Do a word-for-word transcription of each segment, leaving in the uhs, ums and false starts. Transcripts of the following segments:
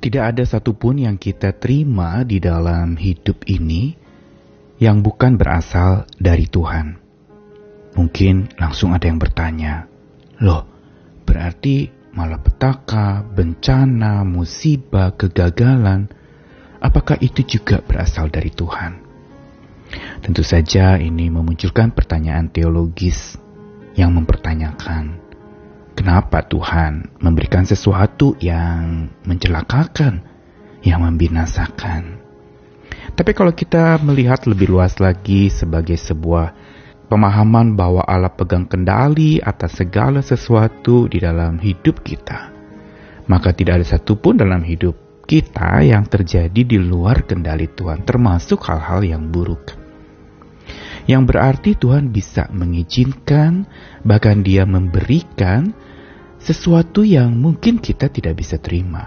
Tidak ada satupun yang kita terima di dalam hidup ini yang bukan berasal dari Tuhan. Mungkin langsung ada yang bertanya, loh, berarti malapetaka, bencana, musibah, kegagalan, apakah itu juga berasal dari Tuhan? Tentu saja ini memunculkan pertanyaan teologis yang mempertanyakan, kenapa Tuhan memberikan sesuatu yang mencelakakan, yang membinasakan? Tapi kalau kita melihat lebih luas lagi sebagai sebuah pemahaman bahwa Allah pegang kendali atas segala sesuatu di dalam hidup kita, maka tidak ada satupun dalam hidup kita yang terjadi di luar kendali Tuhan, termasuk hal-hal yang buruk. Yang berarti Tuhan bisa mengizinkan, bahkan Dia memberikan sesuatu yang mungkin kita tidak bisa terima.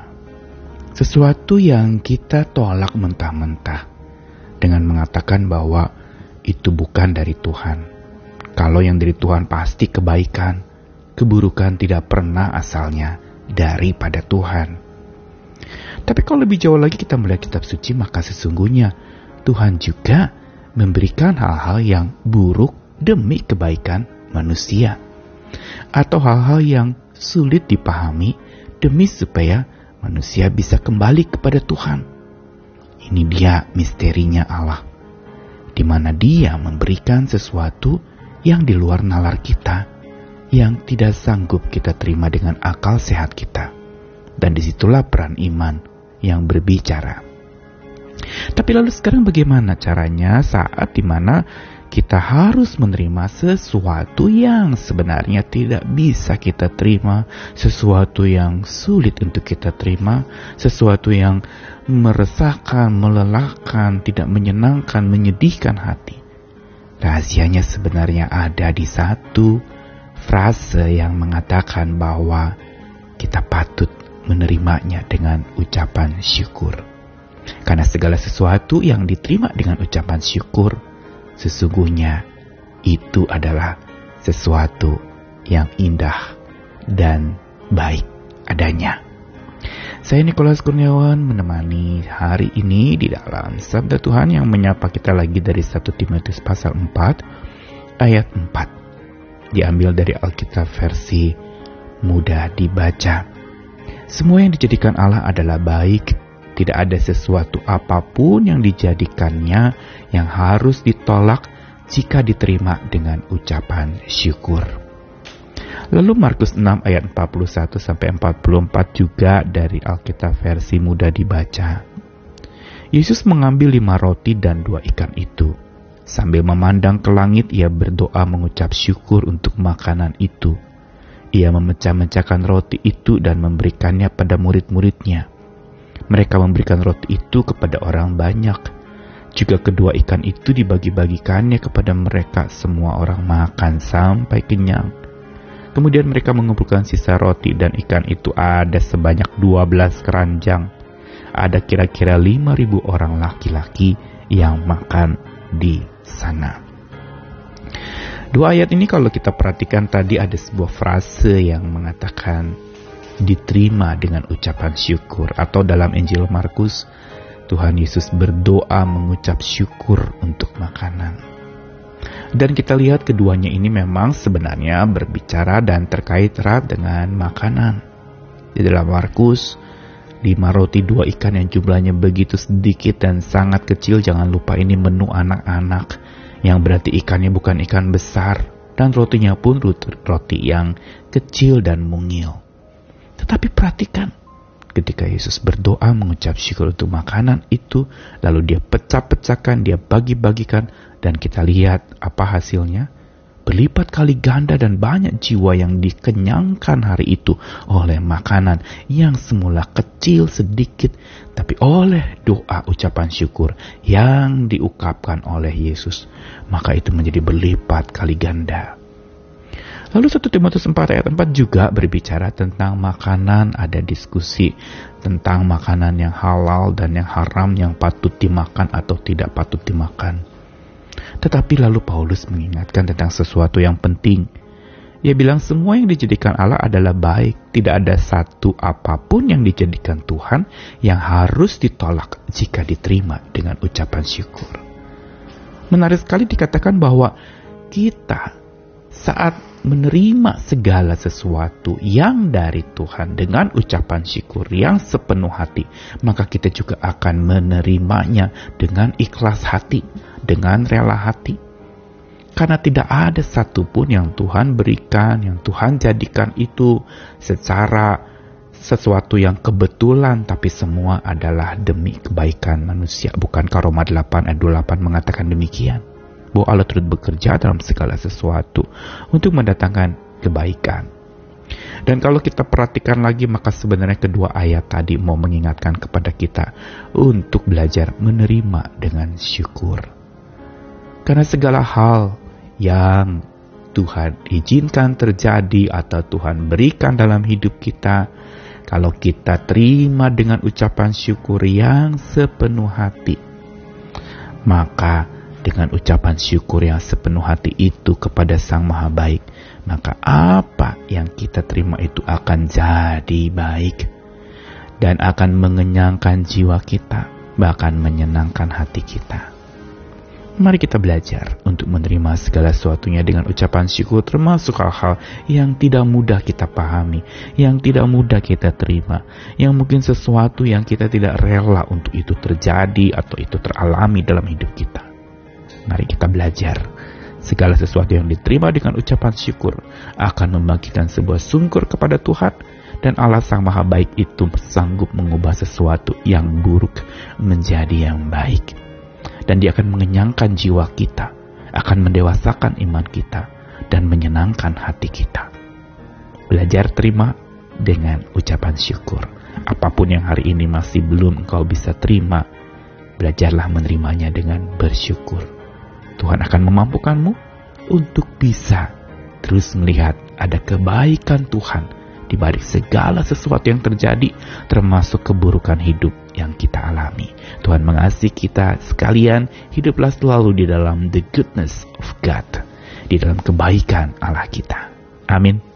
Sesuatu yang kita tolak mentah-mentah dengan mengatakan bahwa itu bukan dari Tuhan. Kalau yang dari Tuhan pasti kebaikan, keburukan tidak pernah asalnya daripada Tuhan. Tapi kalau lebih jauh lagi kita melihat kitab suci, maka sesungguhnya Tuhan juga memberikan hal-hal yang buruk demi kebaikan manusia, atau hal-hal yang sulit dipahami demi supaya manusia bisa kembali kepada Tuhan. Ini dia misterinya Allah, di mana Dia memberikan sesuatu yang di luar nalar kita, yang tidak sanggup kita terima dengan akal sehat kita. Dan disitulah peran iman yang berbicara. Tapi lalu sekarang bagaimana caranya saat dimana kita harus menerima sesuatu yang sebenarnya tidak bisa kita terima, sesuatu yang sulit untuk kita terima, sesuatu yang meresahkan, melelahkan, tidak menyenangkan, menyedihkan hati. Rahasianya sebenarnya ada di satu frase yang mengatakan bahwa kita patut menerimanya dengan ucapan syukur. Karena segala sesuatu yang diterima dengan ucapan syukur, sesungguhnya itu adalah sesuatu yang indah dan baik adanya. Saya Nikolas Kurniawan menemani hari ini di dalam Sabda Tuhan yang menyapa kita lagi dari satu Timotius pasal empat ayat empat. Diambil dari Alkitab versi mudah dibaca. Semua yang dijadikan Allah adalah baik. Tidak ada sesuatu apapun yang dijadikannya yang harus ditolak jika diterima dengan ucapan syukur. Lalu Markus enam ayat empat puluh satu sampai empat puluh empat juga dari Alkitab versi mudah dibaca. Yesus mengambil lima roti dan dua ikan itu. Sambil memandang ke langit, Ia berdoa mengucap syukur untuk makanan itu. Ia memecah-mecahkan roti itu dan memberikannya pada murid-muridnya. Mereka memberikan roti itu kepada orang banyak. Juga kedua ikan itu dibagi-bagikannya kepada mereka. Semua orang makan sampai kenyang. Kemudian mereka mengumpulkan sisa roti dan ikan itu ada sebanyak dua belas keranjang. Ada kira-kira lima ribu orang laki-laki yang makan di sana. Dua ayat ini kalau kita perhatikan tadi ada sebuah frase yang mengatakan diterima dengan ucapan syukur, atau dalam Injil Markus Tuhan Yesus berdoa mengucap syukur untuk makanan. Dan kita lihat keduanya ini memang sebenarnya berbicara dan terkait erat dengan makanan. Di dalam Markus, lima roti dua ikan yang jumlahnya begitu sedikit dan sangat kecil, jangan lupa ini menu anak-anak, yang berarti ikannya bukan ikan besar, dan rotinya pun roti yang kecil dan mungil. Tetapi perhatikan, ketika Yesus berdoa mengucap syukur untuk makanan itu, lalu Dia pecah-pecahkan, Dia bagi-bagikan, dan kita lihat apa hasilnya. Berlipat kali ganda dan banyak jiwa yang dikenyangkan hari itu oleh makanan yang semula kecil sedikit, tapi oleh doa ucapan syukur yang diungkapkan oleh Yesus, maka itu menjadi berlipat kali ganda. Lalu satu Timotius empat ayat empat juga berbicara tentang makanan, ada diskusi tentang makanan yang halal dan yang haram, yang patut dimakan atau tidak patut dimakan. Tetapi lalu Paulus mengingatkan tentang sesuatu yang penting, Ia bilang semua yang dijadikan Allah adalah baik. Tidak ada satu apapun yang dijadikan Tuhan yang harus ditolak jika diterima dengan ucapan syukur. Menarik sekali dikatakan bahwa kita saat menerima segala sesuatu yang dari Tuhan dengan ucapan syukur yang sepenuh hati, maka kita juga akan menerimanya dengan ikhlas hati, dengan rela hati. Karena tidak ada satupun yang Tuhan berikan, yang Tuhan jadikan itu secara sesuatu yang kebetulan, tapi semua adalah demi kebaikan manusia. Bukankah Roma delapan ayat dua puluh delapan mengatakan demikian? Bahwa Allah turut bekerja dalam segala sesuatu untuk mendatangkan kebaikan. Dan kalau kita perhatikan lagi, maka sebenarnya kedua ayat tadi mau mengingatkan kepada kita untuk belajar menerima dengan syukur. Karena segala hal yang Tuhan izinkan terjadi atau Tuhan berikan dalam hidup kita, kalau kita terima dengan ucapan syukur yang sepenuh hati, maka dengan ucapan syukur yang sepenuh hati itu kepada Sang Maha Baik, maka apa yang kita terima itu akan jadi baik dan akan mengenyangkan jiwa kita, bahkan menyenangkan hati kita. Mari kita belajar untuk menerima segala sesuatunya dengan ucapan syukur, termasuk hal-hal yang tidak mudah kita pahami, yang tidak mudah kita terima, yang mungkin sesuatu yang kita tidak rela untuk itu terjadi atau itu teralami dalam hidup kita. Mari kita belajar. Segala sesuatu yang diterima dengan ucapan syukur akan membangkitkan sebuah sungkur kepada Tuhan, dan Allah Sang Maha Baik itu sanggup mengubah sesuatu yang buruk menjadi yang baik. Dan Dia akan mengenyangkan jiwa kita, akan mendewasakan iman kita, dan menyenangkan hati kita. Belajar terima dengan ucapan syukur. Apapun yang hari ini masih belum engkau bisa terima, belajarlah menerimanya dengan bersyukur. Tuhan akan memampukanmu untuk bisa terus melihat ada kebaikan Tuhan di balik segala sesuatu yang terjadi, termasuk keburukan hidup yang kita alami. Tuhan mengasihi kita sekalian. Hiduplah selalu di dalam the goodness of God, di dalam kebaikan Allah kita. Amin.